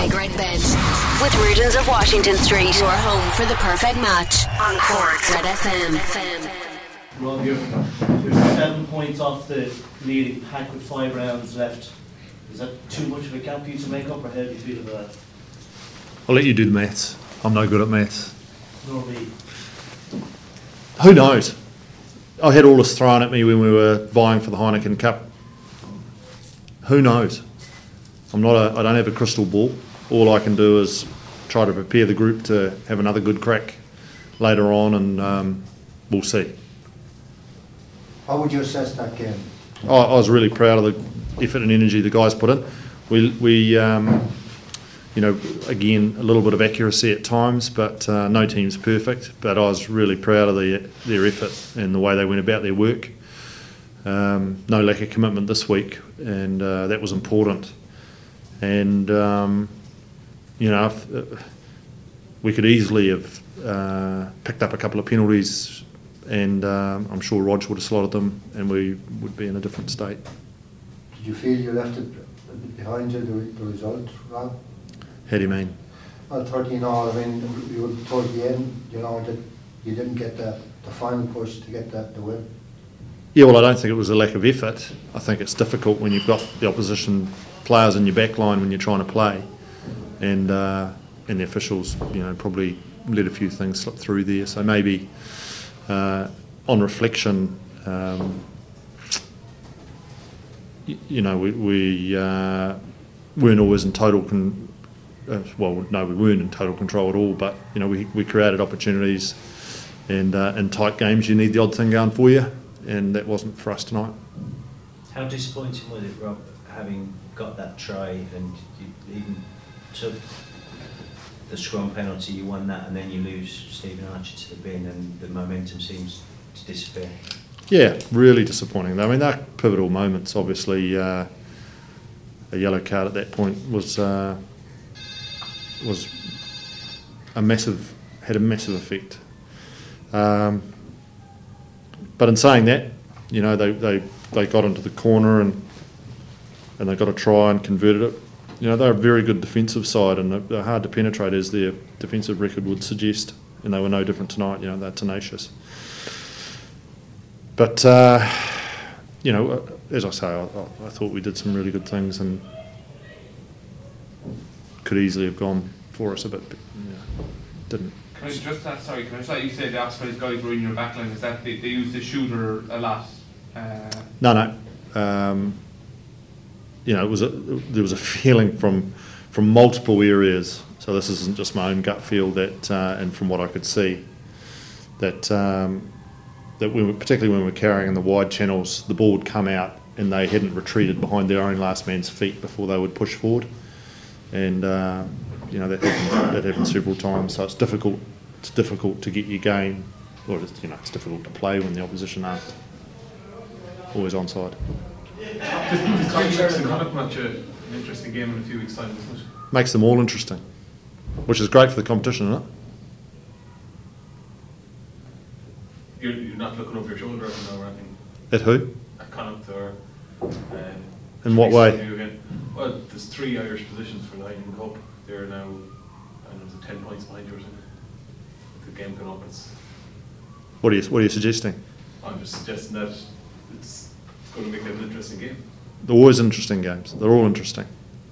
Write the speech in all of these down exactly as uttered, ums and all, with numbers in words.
High Grade Bench with Regents of Washington Street. Your home for the perfect match on Cork Red F M. Rob, you're, you're seven points off the leading pack with five rounds left. Is that too much of a gap for you to make up, or how do you feel about that? I'll let you do the maths. I'm no good at maths. Nor me. Who knows? I had all this thrown at me when we were vying for the Heineken Cup. Who knows? I'm not a, I don't have a crystal ball. All I can do is try to prepare the group to have another good crack later on, and um, we'll see. How would you assess that game? I, I was really proud of the effort and energy the guys put in. We, we um, you know, again, a little bit of accuracy at times, but uh, no team's perfect. But I was really proud of the, their effort and the way they went about their work. Um, no lack of commitment this week, and uh, that was important. And, um, you know, if, uh, we could easily have uh, picked up a couple of penalties, and um, I'm sure Rog would have slotted them, and we would be in a different state. Did you feel you left it a bit behind you, the, the result, Rob? How do you mean? Well, thirteen all, I mean, you were towards the end, you know, that you didn't get the, the final push to get that the win. Yeah, well, I don't think it was a lack of effort. I think it's difficult when you've got the opposition players in your back line when you're trying to play, and uh, and the officials, you know, probably let a few things slip through there. So maybe uh, on reflection, um, you, you know, we, we uh, weren't always in total con- uh, well, no, we weren't in total control at all. But you know, we we created opportunities, and uh, in tight games, you need the odd thing going for you, and that wasn't for us tonight. How disappointing was it, Rob, having got that try and you even took the scrum penalty, you won that, and then you lose Stephen Archer to the bin, and the momentum seems to disappear? Yeah, really disappointing. I mean, they're pivotal moments. Obviously, uh, a yellow card at that point was uh, was a massive had a massive effect. Um, but in saying that, you know, they, they, they got into the corner and and they got a try and converted it. You know, they're a very good defensive side, and they're hard to penetrate, as their defensive record would suggest, and they were no different tonight. You know, they're tenacious. But, uh, you know, as I say, I, I thought we did some really good things and could easily have gone for us a bit, but you know, didn't. Can I just ask, sorry, can I just let you say the Oxford guys were in your backline, is that they, they use the shooter a lot? Uh, no, no. Um, you know, it was a, there was a feeling from from multiple areas. So this isn't just my own gut feel that, uh, and from what I could see, that um, that we were, particularly when we were carrying in the wide channels, the ball would come out and they hadn't retreated behind their own last man's feet before they would push forward, and uh, you know that happened, that happened several times. So it's difficult. It's difficult to get your game, or it's, you know, it's difficult to play when the opposition aren't always onside. Does the Connacht match an interesting game in a few weeks' time, isn't it? Makes them all interesting, which is great for the competition, isn't it? You're, you're not looking over your shoulder or anything? At who? At Connacht or... Uh, in what way? Again. Well, there's three Irish positions for the Heineken Cup. They're now, I don't know, ten points behind you or something. If the game can up, it's... What are you, what are you suggesting? I'm just suggesting that it's going to make it an interesting game. They're always interesting games. They're all interesting.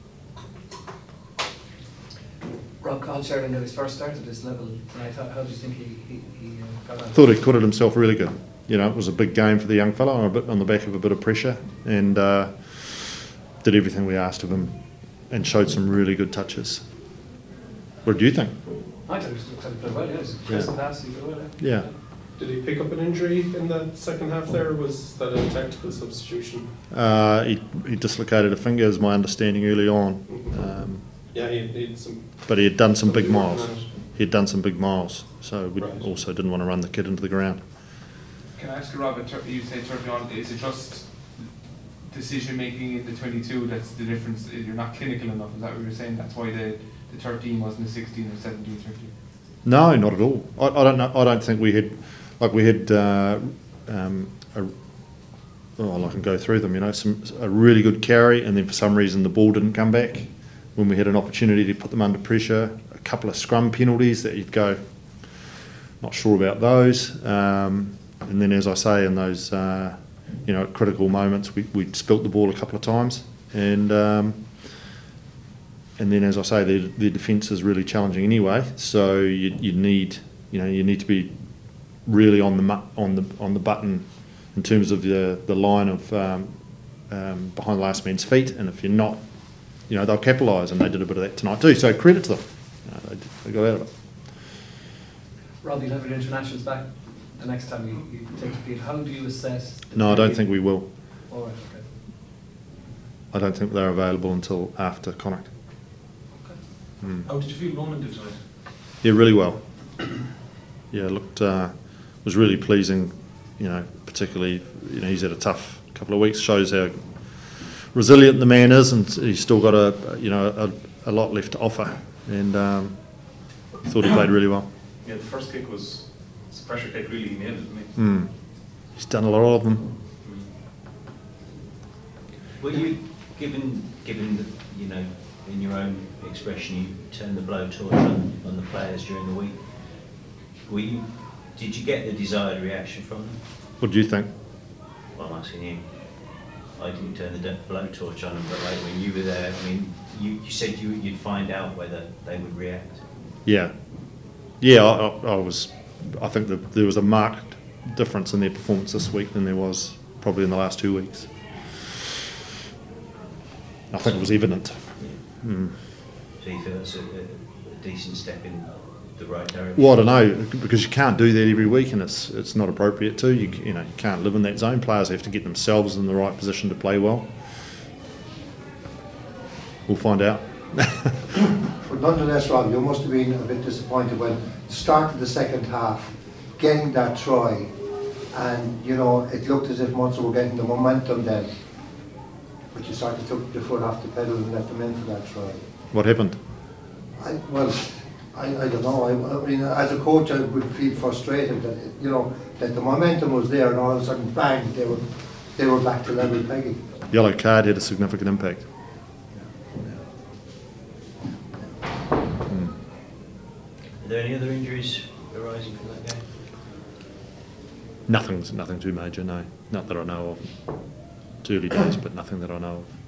Rob Colin Sheridan got his first start at this level tonight. How, how do you think he, he, he uh, got on? I thought he acquitted himself really good. You know, it was a big game for the young fellow on, a bit, on the back of a bit of pressure, and uh, did everything we asked of him and showed some really good touches. What do you think? I thought he played well, yeah. He was pressing pass, he played well, yeah. Yeah. Did he pick up an injury in the second half there, or was that a tactical substitution? Uh, he, he dislocated a finger, is my understanding, early on. Um, yeah, he had some... But he had done some big miles. He had done some big miles, so we right. also didn't want to run the kid into the ground. Can I ask you, Rob, you say thirty on, is it just decision making in the twenty-two that's the difference? You're not clinical enough, is that what you're saying? That's why the, the thirteen wasn't a sixteen or seventeen or thirteen? No, not at all. I, I don't know. I don't think we had, like we had, uh, um, a, well, I can go through them. You know, some a really good carry, and then for some reason the ball didn't come back. when we had an opportunity to put them under pressure. A couple of scrum penalties that you'd go, not sure about those. Um, and then, as I say, in those uh, you know critical moments, we we spilt the ball a couple of times, and um, and then, as I say, their, their defence is really challenging anyway. So you you need you know you need to be really on the mu- on the on the button in terms of the the line of um, um, behind the last man's feet, and if you're not, you know they'll capitalise, and they did a bit of that tonight too. So credit to them, you know, they, they got out of it. Rob, you'll have your internationals back the next time you, you take the field. How do you assess? the No, I don't period? think we will. All right, okay. I don't think they're available until after Connacht. Mm. How did you feel Roman did tonight? Yeah, really well. Yeah, looked uh, was really pleasing. You know, particularly you know he's had a tough couple of weeks. Shows how resilient the man is, and he's still got a you know a, a lot left to offer. And um, thought he played really well. Yeah, the first kick was it's a pressure kick. Really, he nailed it, didn't he? Mm. He's done a lot of them. Were you given, given the, you know, in your own expression, you turned the blowtorch on, on the players during the week? Were you, did you get the desired reaction from them? What do you think? Well, I'm asking you. I didn't turn the blowtorch on them, but like when you were there, I mean, you, you said you, you'd find out whether they would react. Yeah, yeah. I, I, I was. I think that there was a marked difference in their performance this week than there was probably in the last two weeks. I think it was evident. Mm. So you feel it's a, a decent step in the right direction? Well, I don't know, because you can't do that every week, and it's it's not appropriate to. You you know you can't live in that zone. Players have to get themselves in the right position to play well. We'll find out. But nonetheless, Rob, you must have been a bit disappointed when started the second half, getting that try, and you know it looked as if Munster were getting the momentum then, but you sort of took your foot off the pedal and let them in for that try. What happened? I, well, I, I don't know. I, I mean, as a coach, I would feel frustrated that you know that the momentum was there, and all of a sudden, bang, they were they were back to level pegging. Yellow card had a significant impact. Are there any other injuries arising from that game? Nothing's nothing too major, no. Not that I know of. It's early days, but nothing that I know of.